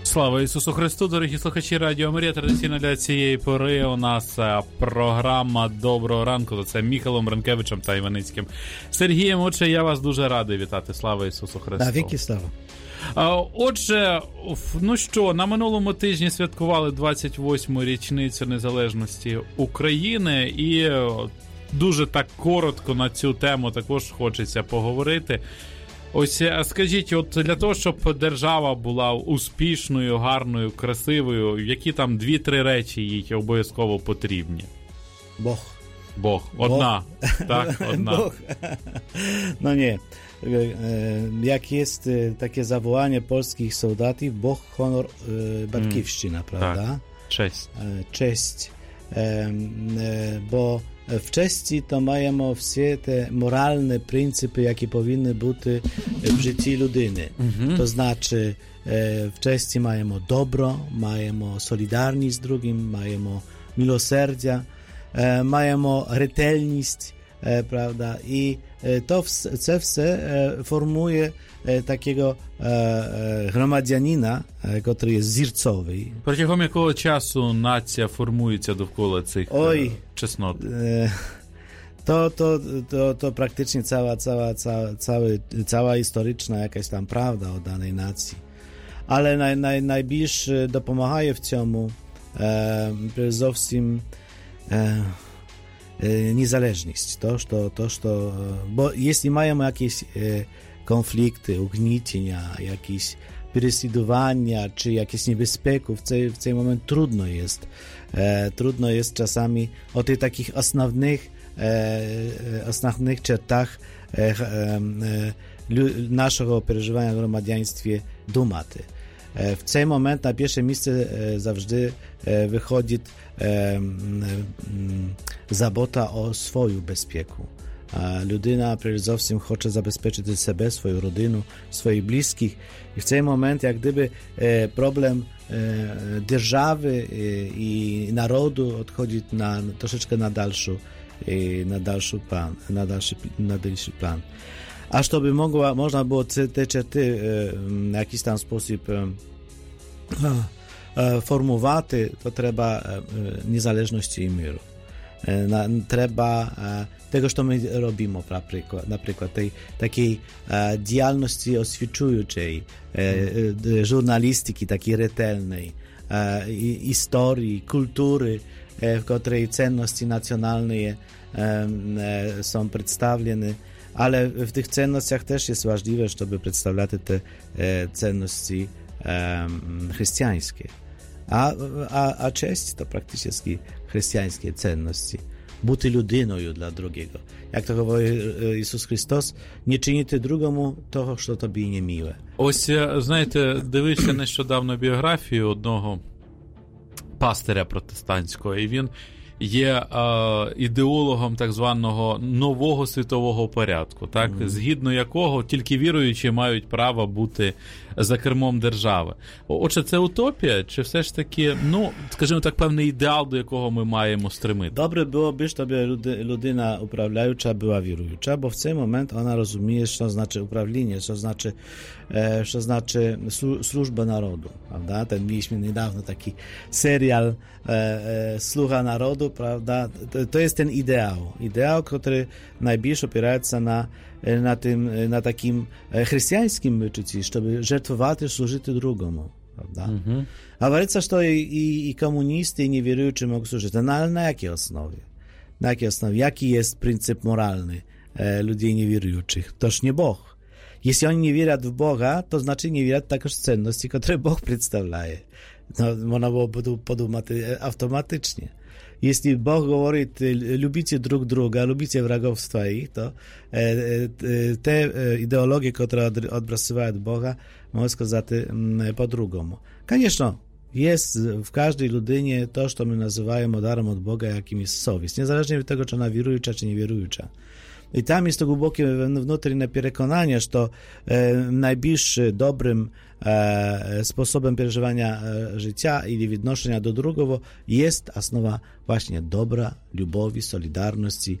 Слава Ісусу Христу, дорогі слухачі Радіо Марія. Традиційно для цієї пори у нас програма «Доброго ранку». Це Міхалом Ранкевичем та Іваницьким Сергієм. Отже, я вас дуже радий вітати. Слава Ісусу Христу. Навіки слава. Отже, ну що, на минулому тижні святкували 28-му річницю незалежності України, і дуже так коротко на цю тему також хочеться поговорити. Ось, скажіть, от для того, щоб держава була успішною, гарною, красивою, які там 2-3 речі їй обов'язково потрібні? Бог. Одна. Так, одна. Бог. No nie. Jak jest takie zawołanie polskich soldatów, Bóg, honor, Batkівщина, prawda? Tak. Cześć. Cześć. Bo w честі то маємо всі те моральні принципи, які повинні бути в житті людини. То значить, в честі маємо добро, маємо солідарність з другим, маємо милосердя, маємо ретельність, правда? І це все формує такого громадянина, який є зірцовий. Протягом якого часу нація формується довкола цих чеснот? To praktycznie cała historyczna jakaś tam prawda o danej nacji. Ale najbільш допомагає в цьому зовсім niezależność. Bo jeśli mają jakieś konflikty, ugniecienia, jakieś prześladowania, czy jakieś niebezpieki, w ten moment trudno jest czasami o tych takich основnych czertach naszego przeżywania w gromadjaństwie думати. W ten moment na pierwsze miejsce zawsze wychodzi забota o swoją bezpiekę. Людина, перед зовсім, хоче забезпечити себе, свою родину, своїх близьких. І в цей момент, як гdyby проблем держави і народу відходить трошечки на дальший план. A żeby można było te czerty w jakiś tam sposób formułować, to trzeba niezależności i miru. Trzeba tego, co my robimy, na przykład tej takiej działalności oświecającej, żurnalistyki takiej retelnej, historii, kultury, w której cenności nacjonalne są przedstawione, ale w tych cennościach też jest ważne, żeby przedstawiać te cenności chrześcijańskie. A cześć to praktycznie chrześcijańskie cenności. Być людиною dla drugiego. Jak to mówi Ісус Христос, не чинити другому того, що тобі не миле. Ось, знаєте, дивився нещодавно біографію одного пастиря протестантського, і він є ідеологом так званого нового світового порядку, так? Згідно якого тільки віруючі мають право бути за кермом держави. Отже, це утопія, чи все ж таки, ну, скажімо так, певний ідеал, до якого ми маємо стремити? Добре було б, щоб людина управляюча була віруюча, бо в цей момент вона розуміє, що значить управління, що значить служба народу, правда? Mieliśmy niedawno taki serial Słucha Narodu, prawda? To jest ten ideał, który najbardziej opiera się na takim chrześcijańskim wyczuciu, żeby żertwować i służyć drugiemu, prawda? A говорится, что i komunisty, i niewierujący mogą służyć, no ale na jakiej osnowie? Na jakiej osnowie? Jaki jest pryncyp moralny ludzi niewierujących? Toż nie Bóg. Jeśli oni nie wierzą w Boga, to znaczy nie wierzą także w cenności, które Bóg przedstawia. No, można było podumać automatycznie. Jeśli Bóg mówi, lubicie druga, lubicie wrogów swoich, to te ideologie, które odbrasywają od Boga, mogą сказать по-другому. Конечно, jest w każdej ludynie to, co my nazywamy darem od Boga, jakim jest совість. Niezależnie od tego, czy ona wierująca, czy nie wierująca. I tam jest to głębokie wewnętrzne przekonanie, że najbliższy dobrym sposobem przeżywania życia i відношення do drugiego jest osnowa właśnie dobra, lubowi, solidarności,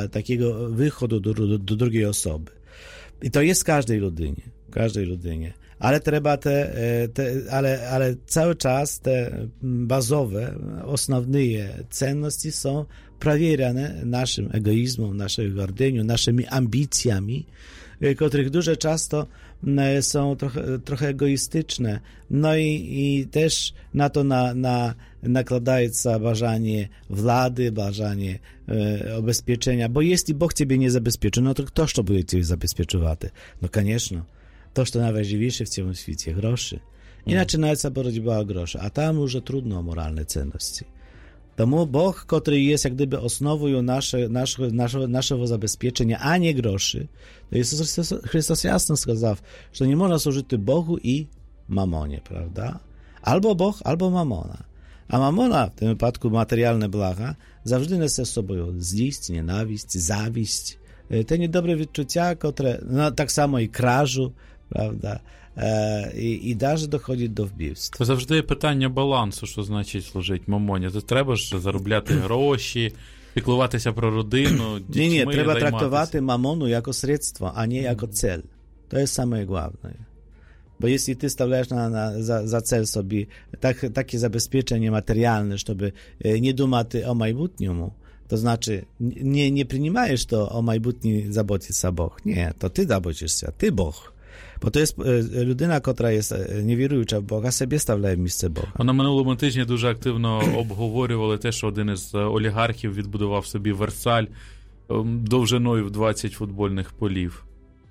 takiego wychodu do drugiej osoby. I to jest w każdej ludynie. ale trzeba ale cały czas te bazowe, osnovne cenności są przewierane naszym egoizmem, naszym gordynią, naszymi ambicjami, których dużo często są trochę egoistyczne. No i też na to nakładaється бажanie władzy, bажanie ubezpieczenia, bo jeśli Bóg ciebie nie zabezpieczy, no to kto to będzie ciebie zabezpieczувати? No koniecznie. To, co najważniejsze w całym świecie, groszy. I zaczynaється боротьба o grosze, a tam już trudno o moralne cenności. Тому Bóg, który jest jak gdyby osnową naszego zabezpieczenia, a nie groszy, to Jezus Chrystus jasno сказав, że nie można służyć Bogu i mamonie, prawda? Albo Bóg, albo mamona. A mamona, w tym wypadku materialne blaga, zawsze niesie z sobą złość, nienawiść, zawiść, te niedobre wyczucia, które, no, tak samo i krażu, правда, і навіть доходить до вбивства. Завжди є питання балансу, що значить служити мамоні. Це треба ж заробляти гроші, піклуватися про родину, дітьми, ні, треба займатися. трактувати мамону як средство, а не як цель. To jest самое главное. Bo jeśli ty stawiasz za cel sobie takie zabezpieczenie materialne, żeby nie думать o майбутньому, to znaczy nie przyjmujesz to o майбутній заботиться Бог. Nie, to ty zaboczysz ty Bóg. Bo to jest людина, która jest niewieruюча в Бога, себе ставляє в місце Бога. На минулому тижні дуже активно обговорювали те, що один із олігархів відбудував собі Версаль довжиною в 20 футбольних полів.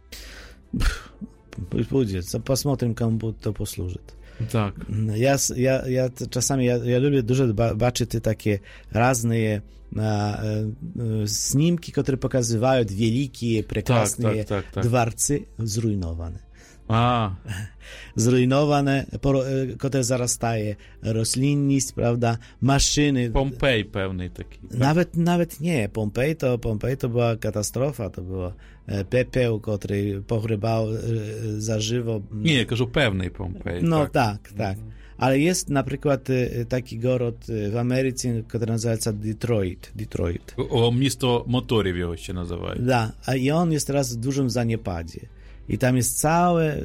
Będzie, посмотрим, кому to posłuży. Tak. Ja czasami lubię dużo baczyć takie różne sнимки, które pokazywają wielkie, прекрасne dworce zrujnowane. Zrujnowane, które zarastaje roślinność, prawda, maszyny. Pompeji pełnej taki. Tak? Nawet nie. Pompeji to była katastrofa, to było pepeł, który pogrzebał za żywo. Nie, ja кажу pełnej Pompeji. No tak. Ale jest na przykład taki город w Ameryce, który nazywa się Detroit. O, miasto motorów jego się nazywa. Da, a i on jest teraz w dużym zaniepadzie. I tam jest całe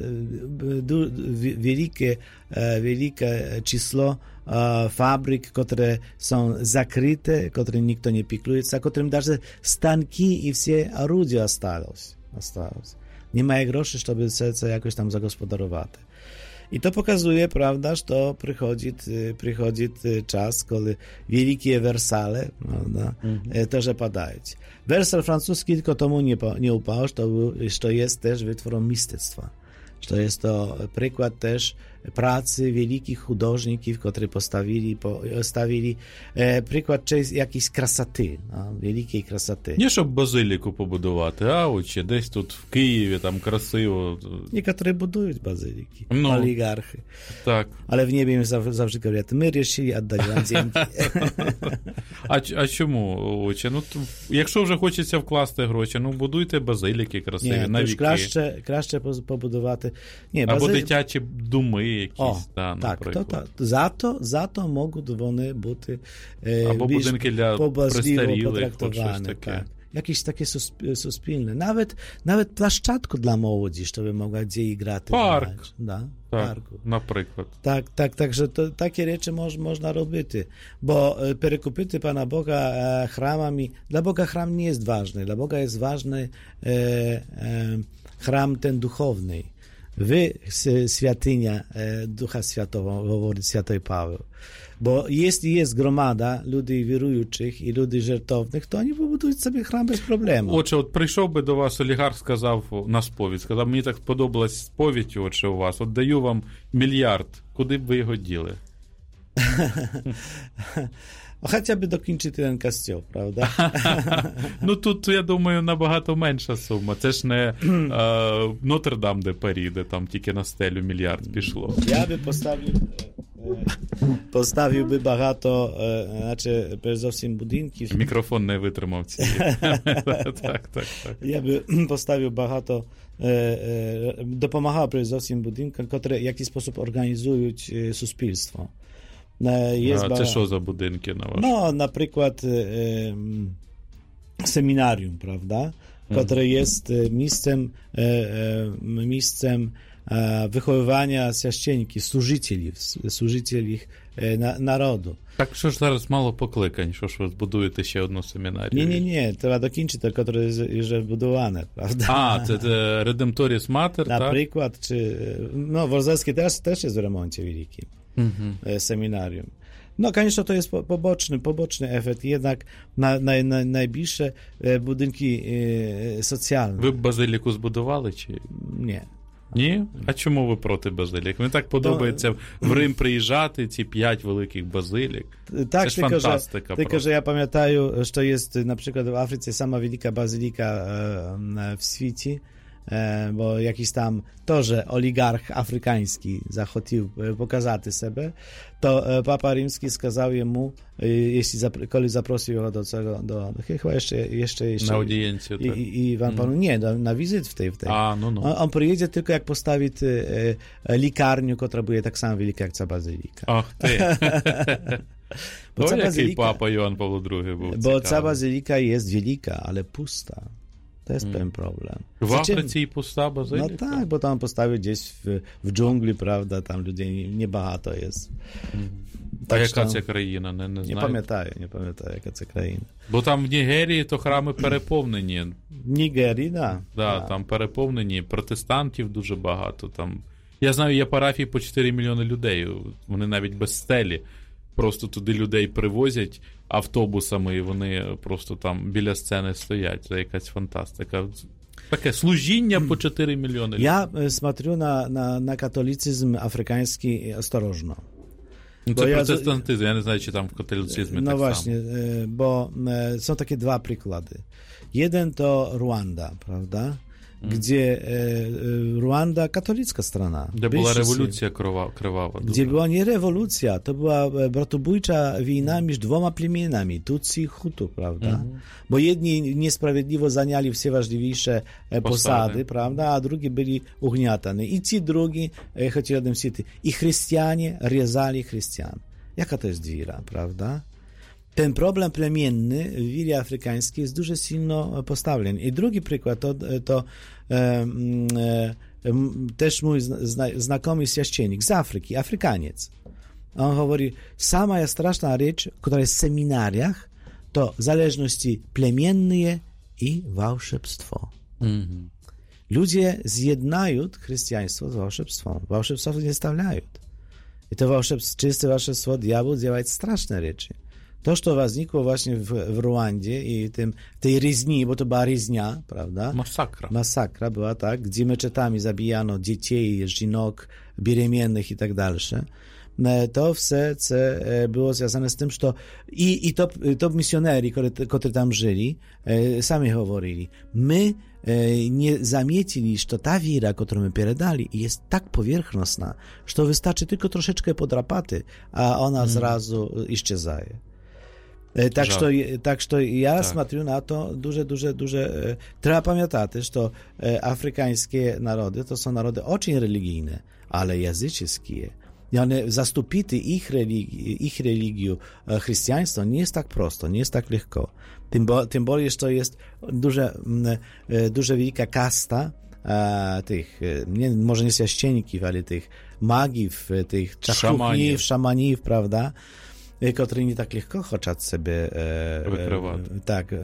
wielkie czysło fabryk, które są zakryte, które nikt nie pikluje, a którym даже станки i wszystkie орудия осталось. Nie ma groszy, żeby serce jakoś tam zagospodarować. I to pokazuje, prawda, że to przychodzi czas, kiedy wielkie Wersale, prawda, też padają. Wersal francuski tylko tomu nie upał, że to jest też wytworem mistectwa. Że to jest to przykład też pracy wielkich художників, którzy postawili przykład jakiejś krasoty, wielkiej krasoty. Nie, щоб базиліку побудувати, а от десь тут в Києві, там красиво. Niektórzy budują bazyliki, no, oligarchy. Tak. Ale w niebie im zawsze mówią, my решили віддати вам dzięki. А чому, отче? Ну, якщо вже хочеться вкласти гроші, ну, будуйте базиліки красиві, на віки. Краще побудувати. Або дитячі думи якісь, наприклад. Зато можуть вони бути або будинки для престарілих, хоч щось таке. Tak. Jakieś takie suspilne. Nawet plaszczatku dla młodzi, żeby mogła gdzie grać. Park. Parku. Наприклад. Także takie rzeczy można robić. Bo перекупити Pana Boga chramami, dla Boga chram nie jest ważny. Dla Boga jest ważny chram ten duchowny. Wy świątynia Ducha Świętego, mówi święty Paweł. Bo jeśli jest gromada ludzi wierujących і ludzi жертовних, то вони побудують собі храм без проблем. Отже, от прийшов би до вас олігарх, сказав на сповідь, сказав, мені так сподобалась сповідь, отже, у вас, от даю вам мільярд, куди б ви його діли? Хоча б докінчити ten костюм, правда? Ну, тут, я думаю, набагато менша сума. Це ж не Нотр-Дам де Парі, де там тільки на стелю мільярд пішло. Я би поставив би багато, значить, перш за всім будинків. Мікрофон не витримав цієї. Так. Я би поставив багато, допомагав перш за всім будинкам, які в якийсь спосіб організують суспільство. Це що за будинки на вашу? No, наприклад, seminarium, prawda? Które jest miejscem wychowywania święcieników, służycieli narodu. Так що ж зараз мало покликань, що ж ви збудуєте ще одну семінарію? Ні, треба докінчити, яке вже вбудоване, правда? Це Redemptoris Mater, tak? Наприклад, чи, в Орзельській теж є в ремонті великий семінаріум. Звісно, to jest poboczny efekt, jednak najbliższe budynki socjalne. Ви б базиліку збудували, чи? Ні. Ні? А чому ви проти базилік? Мені так подобається в Рим приїжджати, ці 5 великих базилік. Tak, Це фантастика. Tylko, że ja pamiętam, że jest na przykład w Afryce sama wielka bazylika w świecie, bo jakiś tam to, że oligarch afrykański zachodził pokazać sobie, to Papa Rzymski skazał jemu, jeśli kogoś zaprosił go chyba jeszcze na audiencję. Tak? I panu nie, na wizyt w tej. On przyjedzie tylko jak postawi likarnię, która będzie tak samo wielka jak ta bazylika. Ach ty. Bo jaki Papa Jan Paweł II był. Bo ta bazylika jest wielka, ale pusta. To jest pewien problem. W Afryce i pusta bazylika? No tak, bo tam postawił gdzieś w dżungli, prawda, tam ludzi niebogato jest. Tak, jaka це країна? Nie pamiętaję, jaka to kraїна. Бо там в Нігерії то храми переповнені. Нігерії, да. Да, там переповнені, протестантів дуже багато. Там. Я знаю, є парафії по 4 мільйони людей, вони навіть без стелі. Просто туди людей привозять автобусами, і вони просто там біля сцени стоять. Це якась фантастика. Таке служіння по 4 мільйони людей. Я смотрю на католицизм африканський осторожно. Це протестантизм, я не знаю, чи там в католицизмі так само. No właśnie, bo są takie dwa przykłady. Jeden to Ruanda, prawda? Gdzie Ruanda katolicka strona. Gdzie była rewolucja krwawa. Gdzie była nie rewolucja, to była bratobójcza wojna między dwoma plemionami, Tutsi i Hutu, prawda? Bo jedni niesprawiedliwo zaniali wszystkie ważniejsze posady, prawda? A drugi byli ugniatani. I ci drugi chcieli odemścić. I chrześcijanie rezali chrześcijan. Jaka to jest wira, prawda? Ten problem plemienny w wirze afrykańskiej jest dużo silno postawiony. I drugi przykład to też mój znakomy święcennik z Afryki, Afrykaniec. On mówi, sama straszna rzecz, która jest w seminariach, to zależności plemienne i fałszerstwo. Ludzie zjednają chrześcijaństwo z fałszerstwem. Fałszerstwo nie stawiają. I to czyste fałszerstwo diabeł działa straszne rzeczy. To, co возникло właśnie w Ruandzie i tej ryzni, bo to była ryznia, prawda? Masakra była, tak, gdzie meczetami zabijano dzieci, żonok, беременnych i tak dalsze. To wszystko było związane z tym, że to misjonerzy, którzy tam żyli, sami mówili, my nie zamiecili, że ta wira, którą my передали, jest tak powierzchowna, że wystarczy tylko troszeczkę podrapaty, a ona zrazu исчезает. Tak, że ja смотрю na to duże. Trzeba pamiętać, że afrykańskie narody to są narody bardzo religijne, ale języczne. I one zastąpić ich religię chrześcijaństwo nie jest tak prosto, nie jest tak lekko. Tym bardziej, że to jest duża wielka kasta tych, może nie święcenników, ale tych magów, tych szamanów, prawda? Które nie tak lekko chcą sobie tak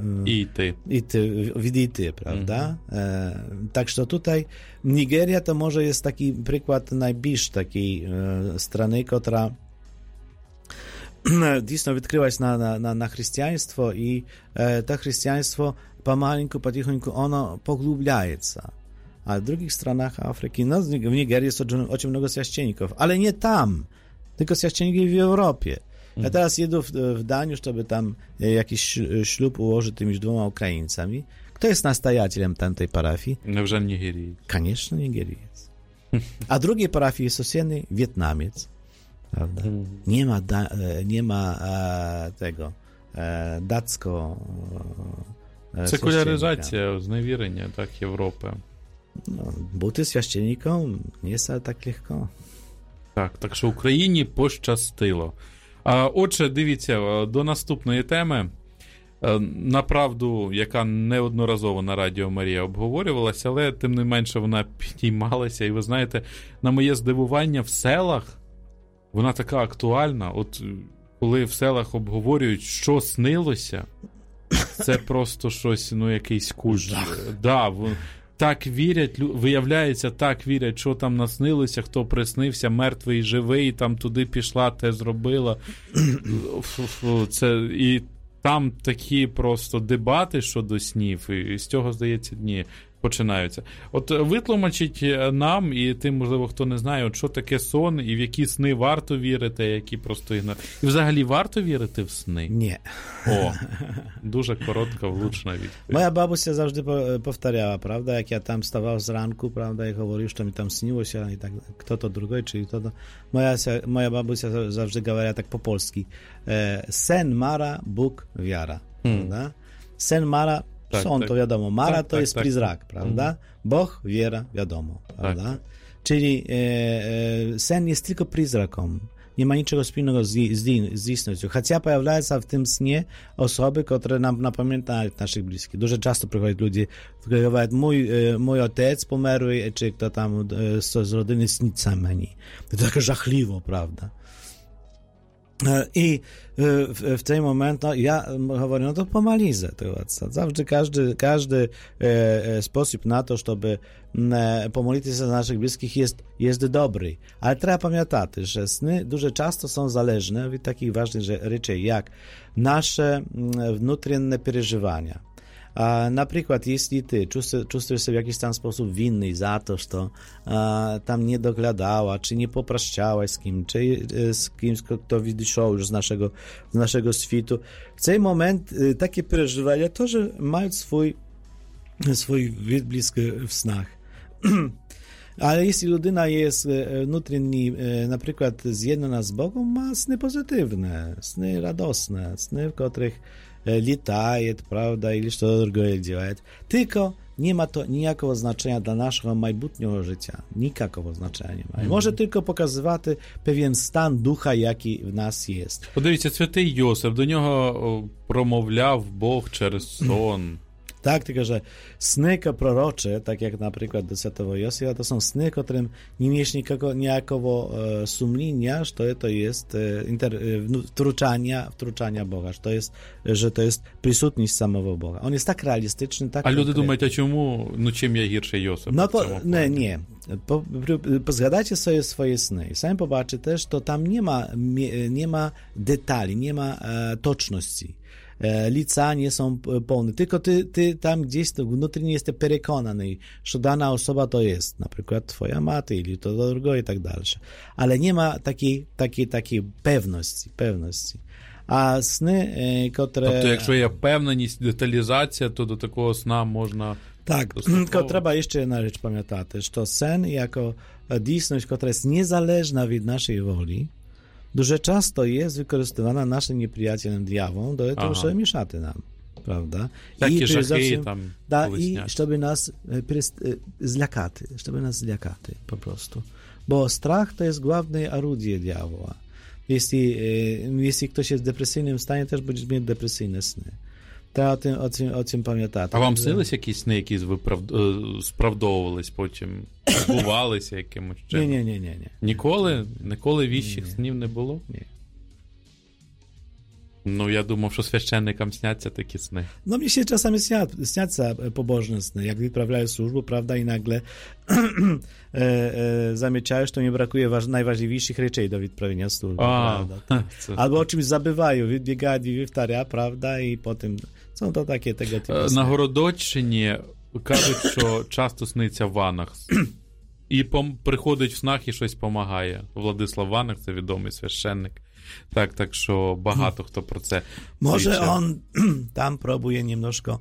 widzieć, prawda? Tak, że tutaj Nigeria to może jest taki przykład najbliższy takiej strony, która действительно odkryłaś na chrześcijaństwo i to chrześcijaństwo pomalinku, потихоньку ono pogłębia się. A w drugich stronach Afryki, w Nigerii jest очень много święcenników, ale nie tam, tylko święceników w Europie. Ja teraz jedę w Daniu, żeby tam jakiś ślub ułożyć tymi dwoma Ukraińcami. Kto jest nastojacielem tamtej parafii? Невже Нігерієць? Конечно, Nigeriec. A drugiej parafii jest sąsiedni Wietnamiec. Prawda? Nie ma tego dacko Sekularyzacja, znewierzenie, tak, Europy. No, buty święcennikom nie jest tak lekko. Так що Україні пощастило. Отже, дивіться, до наступної теми. направду, яка неодноразово на Радіо Марія обговорювалася, але тим не менше вона підіймалася. І ви знаєте, на моє здивування, в селах вона така актуальна. От коли в селах обговорюють, що снилося, це просто щось, якийсь культ. Да, так вірять, виявляється, так вірять, що там наснилося, хто приснився, мертвий, живий, там туди пішла, те зробила. Це, і там такі просто дебати щодо снів, і з цього, здається, дні починаються. От витлумачіть нам, і тим, можливо, хто не знає, от що таке сон, і в які сни варто вірити, а які просто ігнорують. І взагалі варто вірити в сни? Ні. О, дуже коротка, влучна відповідь. Моя бабуся завжди повторяла, правда, як я там ставав зранку, правда, і говорив, що мені там снилося, і так, хто-то другий, чи хто-то. Моя бабуся завжди говорила так по-польски. Sen mara, Bóg wiara. Prawda? Sen mara, сон, to wiadomo. Mara to jest prizrak, prawda? Bóg, wiera, wiadomo, prawda? Czyli sen jest tylko prizraką. Nie ma niczego wspólnego z istnością. Chociaż pojawiają się w tym śnie osoby, które nam napamiętają naszych bliskich. Dużo często przychodzą ludzie, którzy mówią, mój ojciec pomerły, czy kto tam z rodziny śnicy mnie. To tak żachliwo, prawda? I w ten moment ja mówię, to pomalizę tego ojca. Zawsze każdy sposób na to, żeby pomodlić się za naszych bliskich jest dobry. Ale trzeba pamiętać, że sny dużo często są zależne od takich ważnych rzeczy, jak nasze wewnętrzne przeżywania. Na przykład, jeśli ty czujesz się w jakiś tam sposób winny za to, że tam nie dogadała, czy nie popraszczałaś z kim, czy z kimś, kto wyszedł już z naszego świtu, w ten moment takie przeżywania też mają swój wyblisk w snach. Ale jeśli ludyna jest wewnętrznie, na przykład zjednona z Bogiem, ma sny pozytywne, sny radosne, sny, w których litaje, prawda, i co drugiego dzieje. Tylko nie ma to nijakiego znaczenia dla naszego майбутнього życia. Nikakiego znaczenia nie ma. Może tylko pokazywać pewien stan ducha, jaki w nas jest. Подивіться, святий Йосип, до нього промовляв Бог через сон. Tak, tylko że sny prorocze, tak jak na przykład do świętego Josifa, to są sny, którym nie miesz nijakiego sumienia, że to jest wtruczania Boga, że to jest присутність samego Boga. On jest tak realistyczny, tak. A ludzie думають, a czemu, czym ja gorszy Josip? No nie. Zgadajcie sobie swoje sny. Sami popatrzcie też, to tam nie ma detali, nie ma toczności. Lica nie są pełne, tylko ty tam gdzieś wewnętrznie jesteś przekonany, że dana osoba to jest, na przykład twoja matka, ili to drugo i tak dalej. Ale nie ma takiej pewności. A sny, które... Тобто, якщо є впевненість, деталізація, то до такого сна можна... Tak, tylko trzeba jeszcze jedna rzecz pamiętać, że sen jako dійсність, która jest niezależna od naszej woli, дуже часто jest wykorzystywana naszym nieprzyjacielem diabłem do tego, żeby mieszać nam, prawda? Takie żachy tam i żeby nas zlakać, po prostu. Bo strach to jest główne orudie diabła. Jeśli ktoś jest w depresyjnym stanie, też będzie mieć depresyjne sny. Треба о цим пам'ятати. А вам снились якісь сни, які справдовувались потім, збувалися якимось чином? Ні. Ніколи віщих снів не було? Ні. No ja думав, що священникам сняться такі сни. No mnie się czasami śniaca pobożne sny, jak wyprawiają służbę, prawda, i nagle zamiecają, że nie brakuje najważniejszych rzeczy do wyprawienia służby, prawda. Albo o czymś zabywają, wybiegają i wywtarza, prawda, i potem są to takie tego typu sny. На Городоччині кажуть, що часто сниться Ванах. І приходить в снах і щось допомагає. Владислав Ванах, це відомий священник. Так що багато хто про це Może свідчив. On tam próbuje немножко,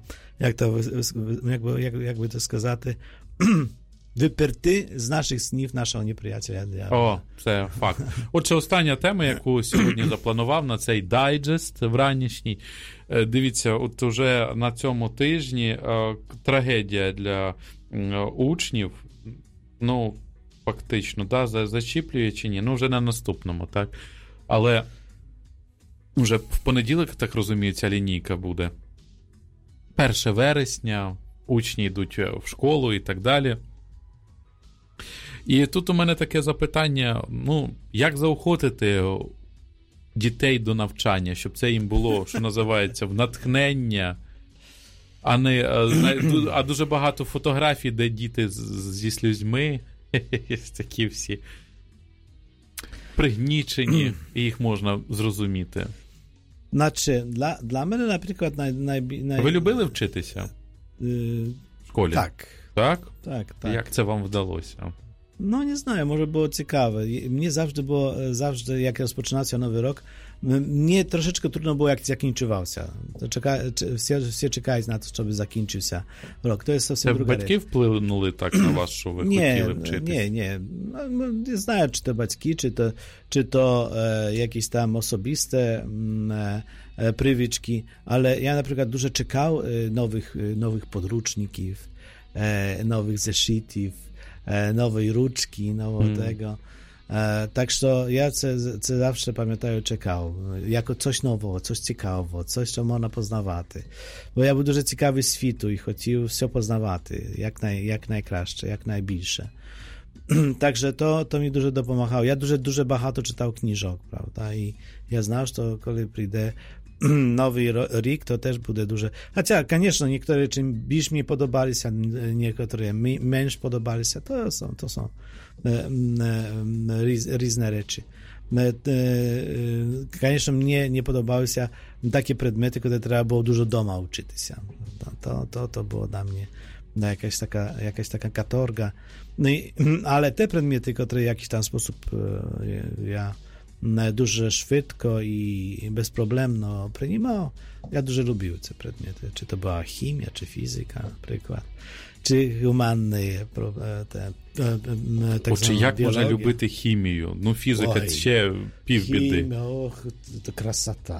jakby to сказати, виперти з наших снів нашого неприятеля. О, це факт. Отже, остання тема, яку сьогодні запланував на цей дайджест вранішній. Дивіться, от уже на цьому тижні трагедія для учнів, ну, фактично, да, зачіплює чи ні? Ну, вже на наступному, так? Але вже в понеділок, так розумію, ця лінійка буде. 1 вересня, учні йдуть в школу і так далі. І тут у мене таке запитання, як заохотити дітей до навчання, щоб це їм було, що називається, в натхнення, а дуже багато фотографій, де діти зі слізьми, такі всі пригнічені, і їх можна зрозуміти. Значить, для мене, наприклад, Ви любили вчитися? В школі? Так. Так? Так. Як це вам вдалося? Не знаю, може було цікаво. Мені завжди, як розпочинався новий рік, мені трошечки трудно було, як закінчувався. Всі чекають на те, щоб закінчився рік. То є зовсім друга річ. Батьки вплинули так на вас, що ви хотіли вчитися? Ні. Не знаю, чи то батьки, чи то якісь там особисте привички, але я, наприклад, дуже чекав нових podrучników, nowych zeszytów, nowej ruczki, tego. Tak, że ja це zawsze pamiętam, czekał, jako coś nowego, coś ciekawego, coś, co można poznawać. Bo ja był дуже цікавий світу і хотів все познавати, як найкраще, як найбільше. Także to mi дуже допомагало. Я дуже багато читав книжок, правда, і я знав, що коли прийде nowy rok, to też będzie duże. Chociaż, конечно, niektóre czym bliż mi podobali się, niektóre mniej podobali się, to są różne rzeczy. Конечно, mnie nie podobały się takie przedmioty, które trzeba było dużo doma uczyć się. To było dla mnie jakaś taka katorga. Ale te przedmioty, które w jakiś tam sposób ja дуже швидко і безпроблемно приймав. Я дуже любив ці предмети. Чи то була хімія, чи фізика, наприклад. Чи гуманні, так звана як біологія. можна любити хімію? Фізика ще півбіди. Хімія, це красота.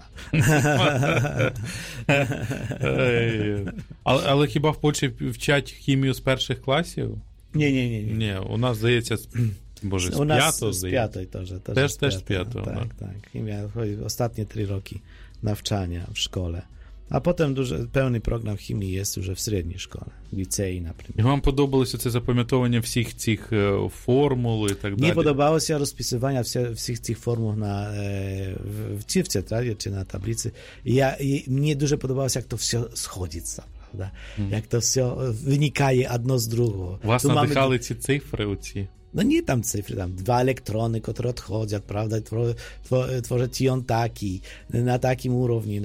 Але хіба в Польщі вчать хімію з перших класів? Ні. У нас, здається, Боже, з п'ятого, здається. Z piątej też z piątej. Tak. Chemia, ostatnie 3 roki nawczania w szkole. A potem pełny program chemii jest już w średniej szkole, w licei na przykład. І вам подобалося це запам'ятовування всіх цих формул і так далі? Nie podobało się rozpisywania wszystkich tych formuł w tетраді czy na tablicy. Mnie дуже podobało, jak to wszystko schodzi, prawda? Jak to wszystko wynikaje jedno z drugiego. Вас надихали ці цифри оці? Nie tam cyfry, tam 2 elektrony, które odchodzą, prawda, tworzą jątaki na takim urowni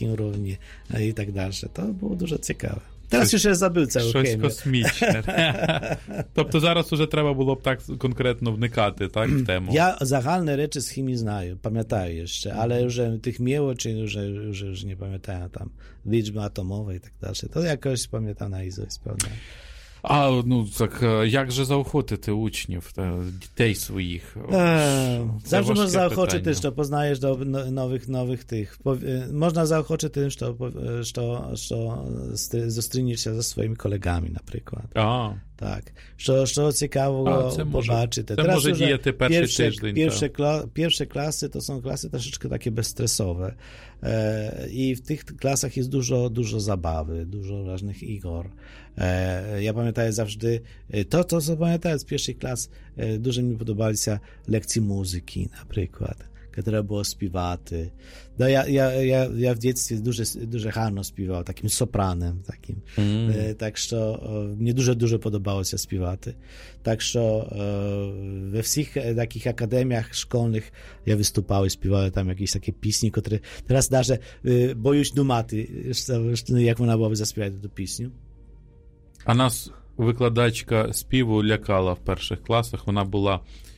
i tak dalej. To było dużo ciekawe. Teraz już забив цю хемію. Щось космічне. Тобто зараз уже треба було б так конкретно вникати, так, в тему? Ja загальні речі з хімії знаю, пам'ятаю ще, але вже тих мілочей вже не пам'ятаю, там, liczby atomowe i tak dalej. To jakoś pamiętam na izość, prawda? Так, як же заохотити учнів, дітей своїх? Zawsze można zaochoczyć, że poznajesz do nowych tych. Można zaochoczyć tym, że zostrzenisz się ze swoimi kolegami, na przykład. Tak. Що цікавого побачити. Це може діяти перший тиждень. Pierwsze klasy to są klasy troszeczkę takie bezstresowe. I w tych klasach jest dużo zabawy, dużo różnych igor. Ja pamiętam zawsze to, co pamiętam z pierwszych klas, dużo mi podobały się lekcje muzyki, na przykład, które było śpiewaty. Ja w dzieciństwie dużo harno śpiewał, takim sopranem, takim. Tak, że mnie dużo podobało się śpiewaty. Tak, że we wszystkich takich akademiach szkolnych ja wystupałem, śpiewałem tam jakieś takie pieśni, które teraz даже boję się думати, jak można byłoby zaśpiewać tę pieśnię. А нас викладачка співу лякала в перших класах, вона була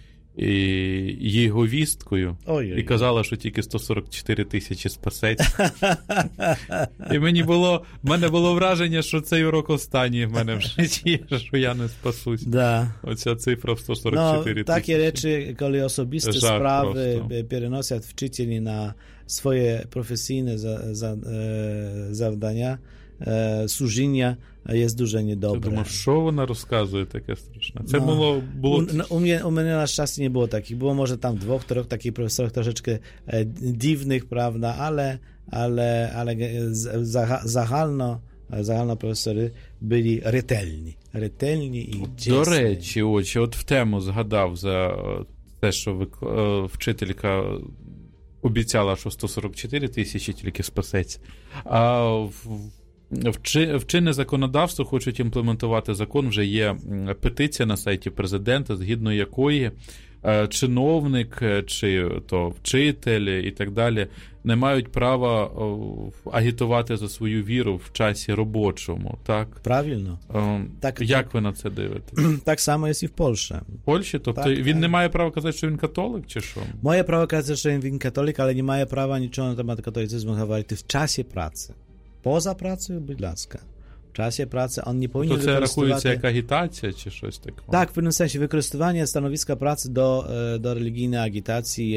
єговісткою і казала, що тільки 144 тисячі спасеться. І в мене було враження, що цей урок останній в мене в житті, що я не спасусь. Да. Оця цифра в 144 тисячі. Takie rzeczy, коли особисті справи переносять вчителі на своє професійне завдання, служіння, jest дуже недобре. Я думав, що вона розказує таке страшне? Це було... У мене на щастя не було таких. Було, може, там 2-3 takich profesorów troszeczkę dziwnych, prawda, ale zagalno але загальнопрофесори були ретельні і чесні. До речі, от в тему згадав за те, що вчителька обіцяла, що 144 тисячі тільки спасеться. А в чинне законодавство хочуть імплементувати закон, вже є петиція на сайті президента, згідно якої чиновник, чи то вчитель і так далі не мають права агітувати за свою віру в часі робочому, так? Правильно. Як ви на це дивитесь? Так само є і в Польщі. В Польщі? Тобто він не має права казати, що він католик, чи що? Має право казати, що він католик, але не має права нічого на темат католицизму говорити в часі праці. Поза працею, будь ласка. В часі праці він не повинен використовувати... То це рахується як агітація чи щось таке? Так, в pewnym sensie використання stanowiska pracy do religijnej agitacji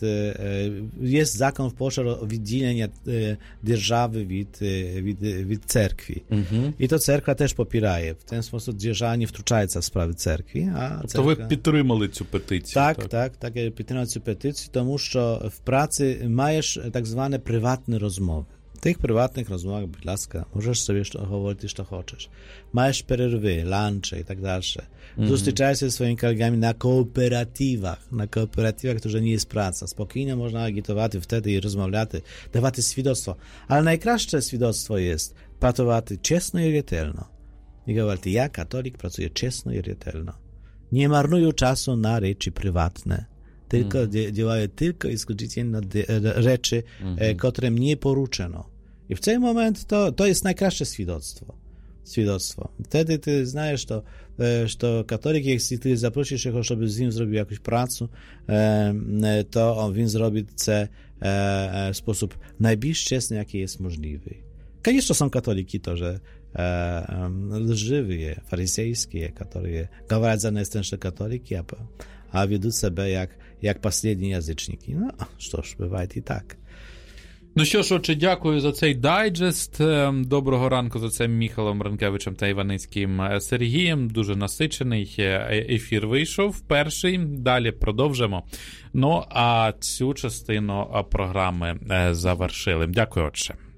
jest zakon w Polsce o відділення держави від церкви. І то церква теж попирає. В ten sposób держава не втручається в справи церкви. То ви підтримали цю петицію? Так, я підтримав цю петицію, тому що в праці маєш так зване приватні розмови. W tych prywatnych rozmowach, будь ласка, możesz sobie говорити, co chcesz. Masz przerwy, lunche i tak dalsze. Zустрічаєш się ze swoimi kolegami na kooperatywach, które nie jest praca. Spokojnie można agitować wtedy i rozmawiać, dawać świadectwo. Ale najkraszcze świadectwo jest pracować czesno i rzetelno. I говорити, ja, katolik, pracuję czesno i rzetelno. Nie marnuję czasu na rzeczy prywatne. Tylko działają tylko i isključivo na rzeczy, które mnie poruczono. I w ten moment to jest najkraszcze świadectwo. Wtedy ty znajesz to, że katolik, jeśli ty zaprosisz go, żeby z nim zrobił jakąś pracę, to on zrobi to w sposób najbliższy czesny, jaki jest możliwy. Конечно, są katoliki, to, że lżywe, faryzejskie, które mówią, że nie są katoliki, a ведут себе як последні язичники. Ну, що ж, буває і так. Ну що ж, отже, дякую за цей дайджест. Доброго ранку за це Міхалом Ранкевичем та Іваницьким Сергієм. Дуже насичений ефір вийшов перший. Далі продовжимо. Ну, а цю частину програми завершили. Дякую, отже.